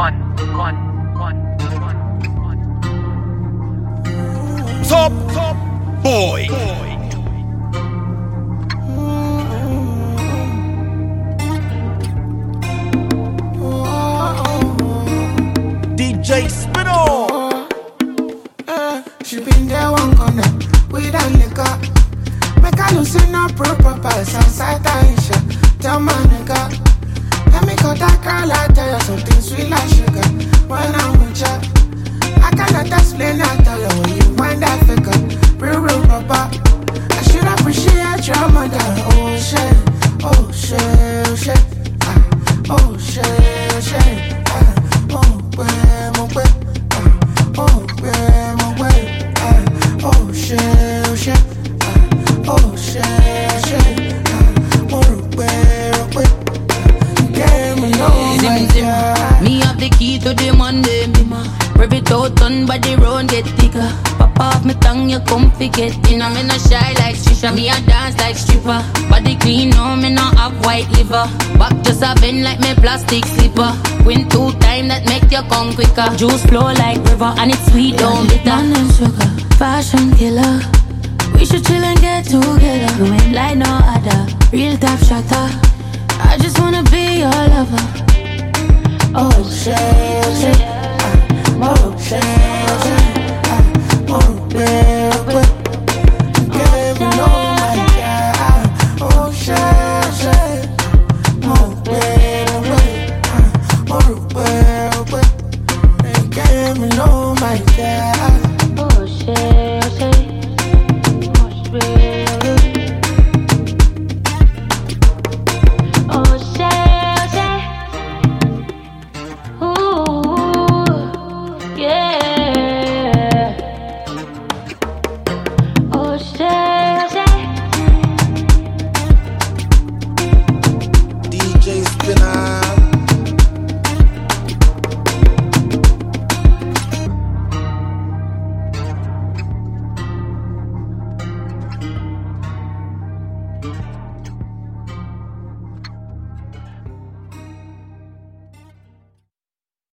Top boy. DJ Spino. She been there one corner with a nigga. Make a loosen up proper pass outside Aisha. Tell my nigga, let me cut that girl. I tell you something sweet like sugar. When I'm with ya, I cannot explain. I tell you when you find that figure. Real papa, I should appreciate your mother. Oh shit, oh shit, oh shit, oh shit, oh shit, oh ouais, mon ouais, oh ouais, mon ouais, oh shit, oh shit, oh shit, oh shit, oh ouais, yeah, me know my God. Me have the key to the Monday, rev it out on body road get thicker. Pop off my tongue, you come forget. You know me no shy like shisha, me a dance like stripper. Body clean, no me no have white liver. Back just a bend like me plastic slipper. Win 2 times that make you come quicker. Juice flow like river and it's sweet, don't bitter. And sugar, fashion killer. We should chill and get together. You ain't like no other, real top shatter. I just wanna be your lover. Oh shit.